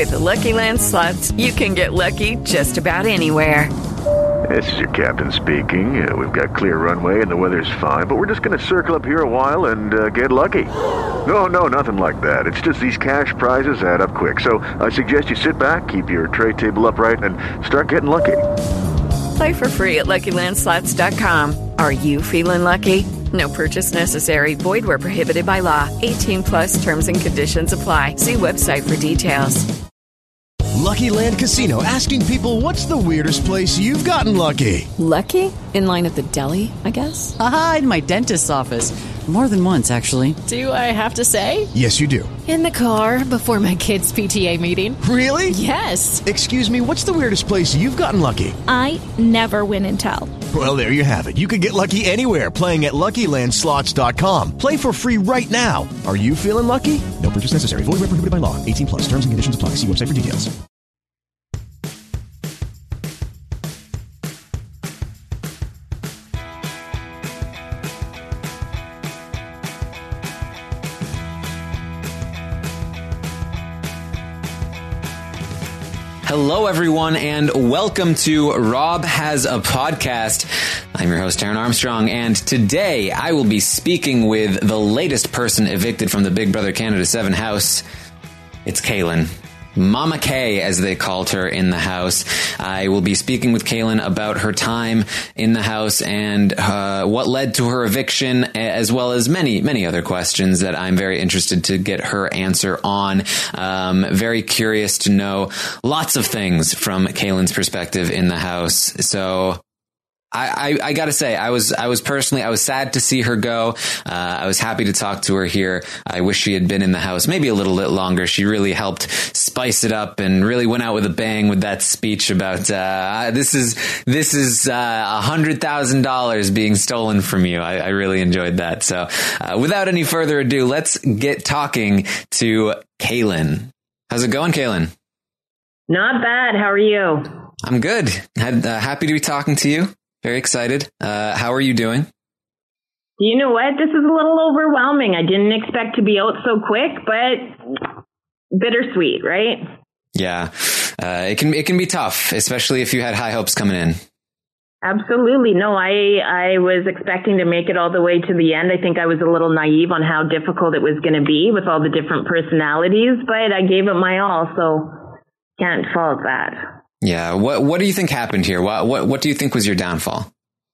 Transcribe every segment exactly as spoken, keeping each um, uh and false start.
With the Lucky Land Slots, you can get lucky just about anywhere. This is your captain speaking. Uh, we've got clear runway and the weather's fine, but we're just going to circle up here a while and uh, get lucky. No, no, nothing like that. It's just these cash prizes add up quick. So I suggest you sit back, keep your tray table upright, and start getting lucky. Play for free at Lucky Land Slots dot com. Are you feeling lucky? No purchase necessary. Void where prohibited by law. eighteen plus terms and conditions apply. See website for details. Lucky Land Casino, asking people, what's the weirdest place you've gotten lucky? Lucky? In line at the deli, I guess? Aha, in my dentist's office. More than once, actually. Do I have to say? Yes, you do. In the car before my kids' P T A meeting. Really? Yes. Excuse me, what's the weirdest place you've gotten lucky? I never win and tell. Well, there you have it. You can get lucky anywhere, playing at Lucky Land Slots dot com. Play for free right now. Are you feeling lucky? No purchase necessary. Void where prohibited by law. eighteen plus. Terms and conditions apply. See website for details. Hello, everyone, and welcome to Rob Has a Podcast. I'm your host, Aaron Armstrong, and today I will be speaking with the latest person evicted from the Big Brother Canada seven house. It's Kaylin. Mama K, as they called her in the house. I will be speaking with Kaylin about her time in the house and uh, what led to her eviction, as well as many, many other questions that I'm very interested to get her answer on. Um, very curious to know lots of things from Kaylin's perspective in the house. So I, I, I gotta say, I was, I was personally, I was sad to see her go. Uh, I was happy to talk to her here. I wish she had been in the house maybe a little bit longer. She really helped spice it up and really went out with a bang with that speech about, uh, this is, this is, uh, a hundred thousand dollars being stolen from you. I, I really enjoyed that. So, uh, without any further ado, let's get talking to Kaylin. How's it going, Kaylin? Not bad. How are you? I'm good. Had, uh, happy to be talking to you. Very excited. Uh, how are you doing? You know what? This is a little overwhelming. I didn't expect to be out so quick, but bittersweet, right? Yeah. Uh, it can, it can be tough, especially if you had high hopes coming in. Absolutely. No, I, I was expecting to make it all the way to the end. I think I was a little naive on how difficult it was going to be with all the different personalities, but I gave it my all, so can't fault that. Yeah. What What do you think happened here? What What What do you think was your downfall?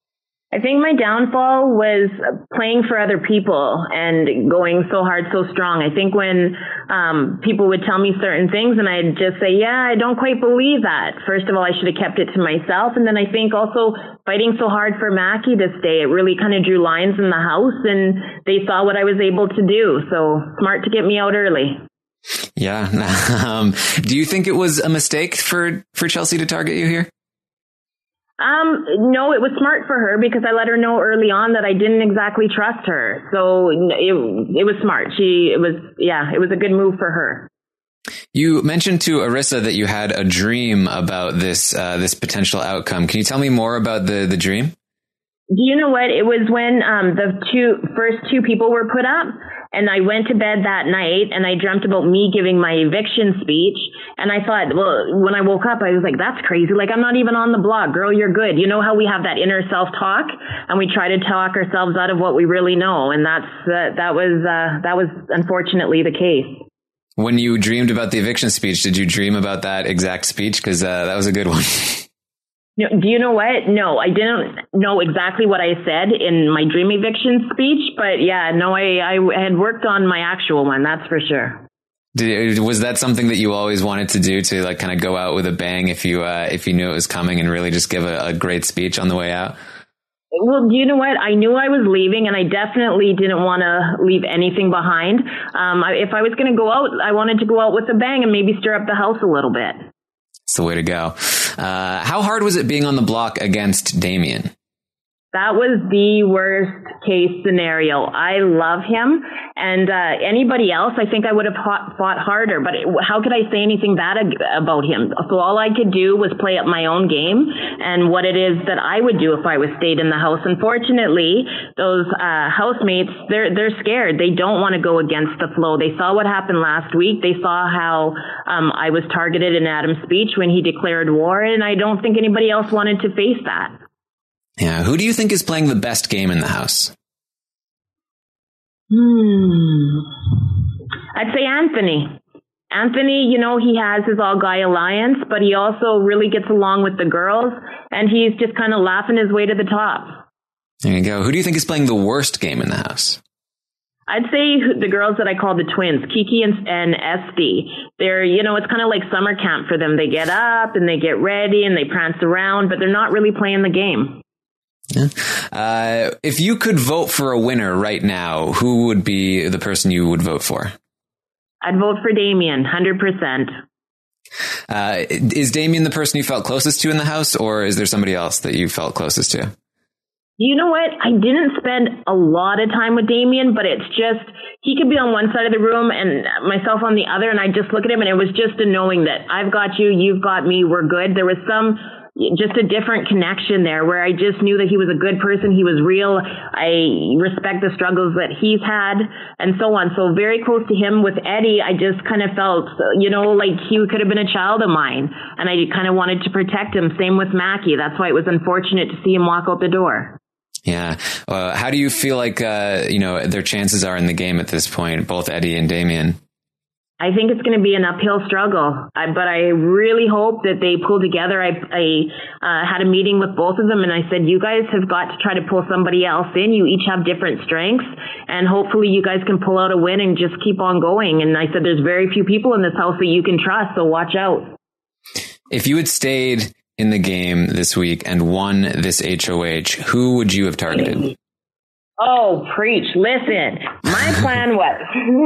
I think my downfall was playing for other people and going so hard, so strong. I think when um, people would tell me certain things and I'd just say, yeah, I don't quite believe that. First of all, I should have kept it to myself. And then I think also fighting so hard for Mackie this day, it really kind of drew lines in the house and they saw what I was able to do. So smart to get me out early. Yeah. Um, do you think it was a mistake for, for Chelsea to target you here? Um, no, it was smart for her because I let her know early on that I didn't exactly trust her. So it, it was smart. She, it was, yeah, it was a good move for her. You mentioned to Arissa that you had a dream about this, uh, this potential outcome. Can you tell me more about the, the dream? Do you know what? It was when um, the two first two people were put up. And I went to bed that night and I dreamt about me giving my eviction speech. And I thought, well, when I woke up, I was like, that's crazy. Like, I'm not even on the block. Girl, you're good. You know how we have that inner self-talk and we try to talk ourselves out of what we really know. And that's, uh, that was, uh, that was unfortunately the case. When you dreamed about the eviction speech, did you dream about that exact speech? Because uh, that was a good one. Do you know what? No, I didn't know exactly what I said in my dream eviction speech, but yeah, no, I, I had worked on my actual one. That's for sure. Did, was that something that you always wanted to do, to like kind of go out with a bang if you, uh, if you knew it was coming and really just give a, a great speech on the way out? Well, do you know what? I knew I was leaving and I definitely didn't want to leave anything behind. Um, I, if I was going to go out, I wanted to go out with a bang and maybe stir up the house a little bit. It's the way to go. Uh, how hard was it being on the block against Damien? That was the worst case scenario. I love him, and uh, anybody else, I think I would have fought, fought harder, but it, how could I say anything bad ag- about him? So all I could do was play up my own game and what it is that I would do if I was stayed in the house. Unfortunately, those uh, housemates, they're, they're scared. They don't want to go against the flow. They saw what happened last week. They saw how um, I was targeted in Adam's speech when he declared war, and I don't think anybody else wanted to face that. Yeah. Who do you think is playing the best game in the house? Hmm. I'd say Anthony. Anthony, you know, he has his all guy alliance, but he also really gets along with the girls, and he's just kind of laughing his way to the top. There you go. Who do you think is playing the worst game in the house? I'd say the girls that I call the twins, Kiki and, and Esty. They're, you know, it's kind of like summer camp for them. They get up and they get ready and they prance around, but they're not really playing the game. Yeah. Uh, if you could vote for a winner right now, who would be the person you would vote for? I'd vote for Damien, one hundred percent. Uh, is Damien the person you felt closest to in the house, or is there somebody else that you felt closest to? You know what? I didn't spend a lot of time with Damien, but it's just, he could be on one side of the room and myself on the other, and I just look at him and it was just a knowing that I've got you, you've got me, we're good. There was some, just a different connection there where I just knew that he was a good person. He was real. I respect the struggles that he's had and so on. So very close to him. With Eddie, I just kind of felt, you know, like he could have been a child of mine, and I kind of wanted to protect him. Same with Mackie. That's why it was unfortunate to see him walk out the door. Yeah. Uh, how do you feel like, uh, you know, their chances are in the game at this point, both Eddie and Damien? I think it's going to be an uphill struggle, I, but I really hope that they pull together. I, I uh, had a meeting with both of them, and I said, you guys have got to try to pull somebody else in. You each have different strengths, and hopefully you guys can pull out a win and just keep on going. And I said, there's very few people in this house that you can trust, so watch out. If you had stayed in the game this week and won this H O H, who would you have targeted? Oh, preach. Listen, my plan was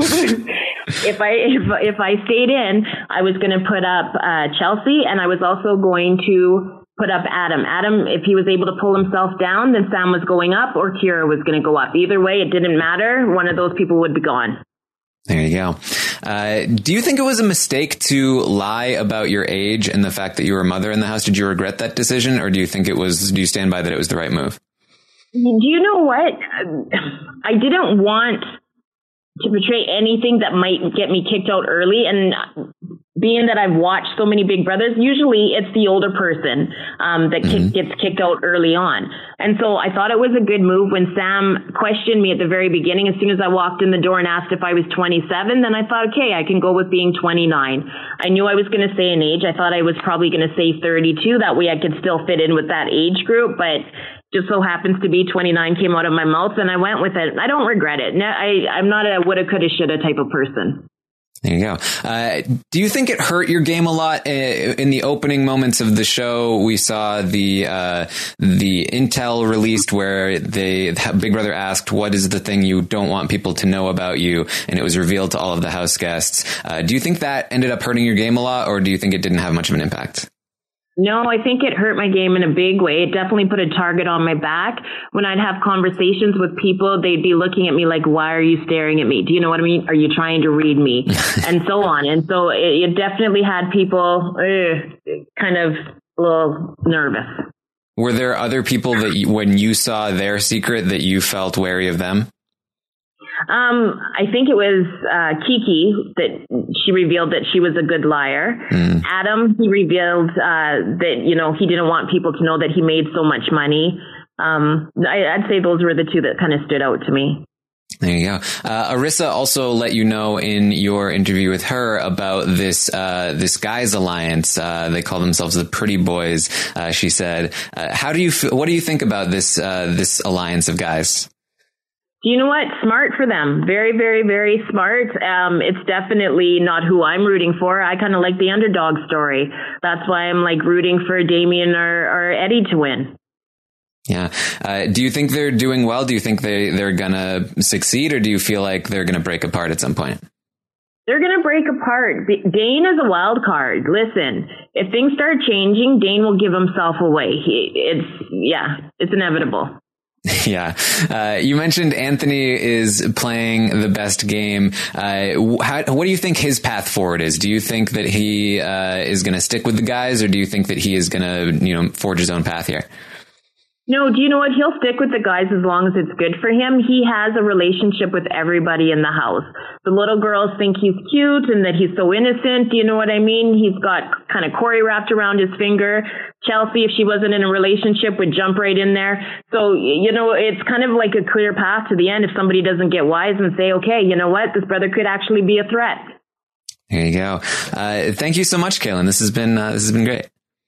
if I if, if I stayed in, I was going to put up uh, Chelsea, and I was also going to put up Adam. Adam, if he was able to pull himself down, then Sam was going up or Kira was going to go up. Either way, it didn't matter. One of those people would be gone. There you go. Uh, do you think it was a mistake to lie about your age and the fact that you were a mother in the house? Did you regret that decision, or do you think it was, do you stand by that it was the right move? Do you know what? I didn't want to portray anything that might get me kicked out early. And being that I've watched so many Big Brothers, usually it's the older person um, that mm-hmm. kick, gets kicked out early on. And so I thought it was a good move when Sam questioned me at the very beginning. As soon as I walked in the door and asked if I was twenty-seven, then I thought, okay, I can go with being twenty-nine. I knew I was going to say an age. I thought I was probably going to say thirty-two. That way I could still fit in with that age group. But just so happens to be twenty-nine came out of my mouth, and I went with it. I don't regret it. No, I, I'm not a woulda, coulda, shoulda type of person. There you go. Uh, do you think it hurt your game a lot? In the opening moments of the show, we saw the uh, the intel released where they Big Brother asked, what is the thing you don't want people to know about you? And it was revealed to all of the house guests. Uh, do you think that ended up hurting your game a lot, or do you think it didn't have much of an impact? No, I think it hurt my game in a big way. It definitely put a target on my back. When I'd have conversations with people, they'd be looking at me like, why are you staring at me? Do you know what I mean? Are you trying to read me? And so on. And so it, it definitely had people uh, kind of a little nervous. Were there other people that you, when you saw their secret, that you felt wary of them? Um, I think it was uh, Kiki that she revealed that she was a good liar. Mm. Adam, he revealed uh, that, you know, he didn't want people to know that he made so much money. Um, I, I'd say those were the two that kind of stood out to me. There you go. Uh, Arissa also let you know in your interview with her about this uh, this guys alliance. Uh, they call themselves the Pretty Boys. Uh, she said, uh, "How do you? F- what do you think about this uh, this alliance of guys?" You know what? Smart for them. Very, very, very smart. Um, it's definitely not who I'm rooting for. I kind of like the underdog story. That's why I'm like rooting for Damien or, or Eddie to win. Yeah. Uh, do you think they're doing well? Do you think they, they're going to succeed, or do you feel like they're going to break apart at some point? They're going to break apart. Dane is a wild card. Listen, if things start changing, Dane will give himself away. He, it's, yeah, it's inevitable. Yeah. Uh, you mentioned Anthony is playing the best game. Uh, how, what do you think his path forward is? Do you think that he uh, is going to stick with the guys, or do you think that he is going to, you know, forge his own path here? No, do you know what? He'll stick with the guys as long as it's good for him. He has a relationship with everybody in the house. The little girls think he's cute and that he's so innocent. Do you know what I mean? He's got kind of Corey wrapped around his finger. Chelsea, if she wasn't in a relationship, would jump right in there. So, you know, it's kind of like a clear path to the end if somebody doesn't get wise and say, okay, you know what? This brother could actually be a threat. There you go. Uh, thank you so much, Kaylin. This has been, uh, this has been great.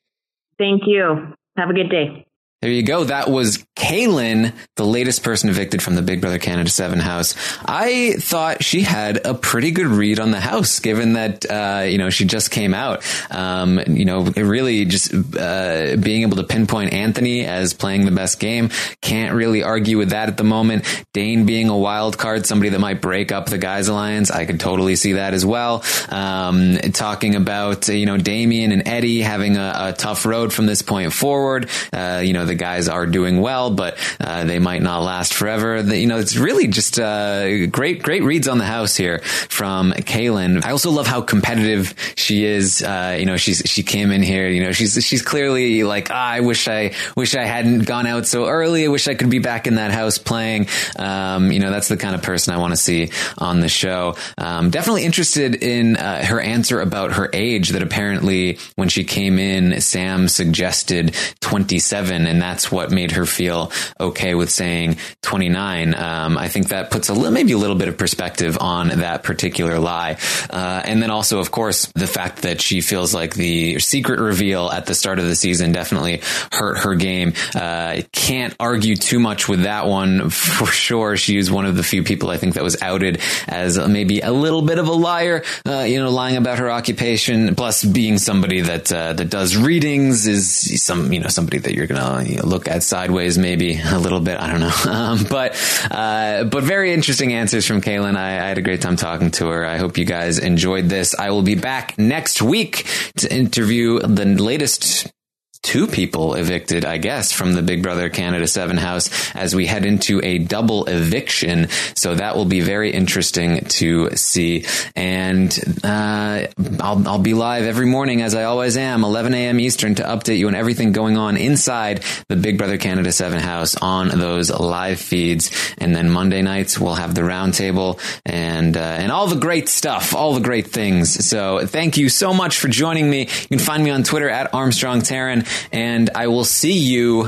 Thank you. Have a good day. There you go. That was Kaylin, the latest person evicted from the Big Brother Canada seven house. I thought she had a pretty good read on the house, given that, uh, you know, she just came out. Um, you know, really just uh, being able to pinpoint Anthony as playing the best game. Can't really argue with that at the moment. Dane being a wild card, somebody that might break up the guys alliance. I could totally see that as well. Um, talking about, you know, Damien and Eddie having a, a tough road from this point forward. Uh, you know, the guys are doing well, but uh, they might not last forever. The, you know, it's really just uh, great, great reads on the house here from Kaylin. I also love how competitive she is. Uh, you know, she's she came in here. You know, she's she's clearly like, ah, I wish I wish I hadn't gone out so early. I wish I could be back in that house playing. Um, you know, that's the kind of person I want to see on the show. Um, definitely interested in uh, her answer about her age. That apparently when she came in, Sam suggested twenty-seven, and that's what made her feel okay with saying twenty-nine. Um, I think that puts a little, maybe a little bit of perspective on that particular lie. Uh, and then also, of course, the fact that she feels like the secret reveal at the start of the season definitely hurt her game. Uh, can't argue too much with that one for sure. She is one of the few people I think that was outed as maybe a little bit of a liar, uh, you know, lying about her occupation, plus being somebody that, uh, that does readings is some, you know, somebody that you're going to you know, look at sideways, maybe a little bit. I don't know. Um, but, uh, but very interesting answers from Kaylin. I, I had a great time talking to her. I hope you guys enjoyed this. I will be back next week to interview the latest two people evicted, I guess, from the Big Brother Canada seven house as we head into a double eviction. So that will be very interesting to see. And uh, I'll, I'll be live every morning, as I always am, eleven a.m. Eastern, to update you on everything going on inside the Big Brother Canada seven house on those live feeds. And then Monday nights, we'll have the roundtable and, uh, and all the great stuff, all the great things. So thank you so much for joining me. You can find me on Twitter at Armstrong Taran. And I will see you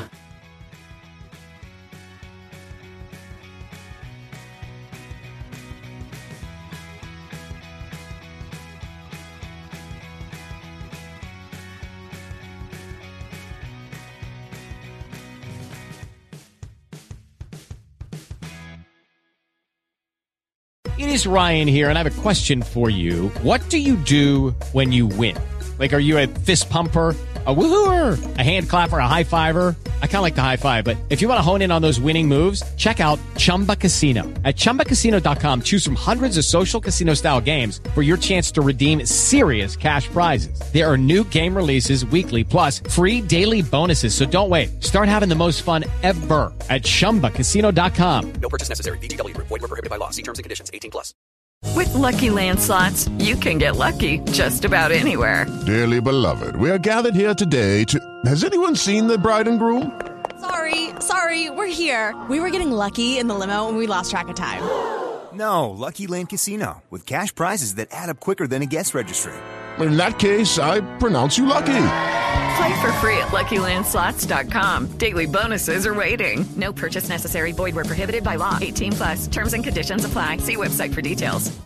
It is Ryan here, and I have a question for you. What do you do when you win? Like, are you a fist pumper, a woohooer, a hand clapper, a high fiver? I kind of like the high five, but if you want to hone in on those winning moves, check out Chumba Casino. At chumba casino dot com, choose from hundreds of social casino style games for your chance to redeem serious cash prizes. There are new game releases weekly, plus free daily bonuses. So don't wait. Start having the most fun ever at chumba casino dot com. No purchase necessary. V G W. Void where prohibited by law. See terms and conditions. eighteen plus. With Lucky Land Slots, you can get lucky just about anywhere. Dearly beloved, we are gathered here today to... Has anyone seen the bride and groom? Sorry, sorry, we're here. We were getting lucky in the limo and we lost track of time. No, Lucky Land Casino, with cash prizes that add up quicker than a guest registry. In that case, I pronounce you lucky. Play for free at lucky land slots dot com. Daily bonuses are waiting. No purchase necessary. Void where prohibited by law. eighteen plus. Terms and conditions apply. See website for details.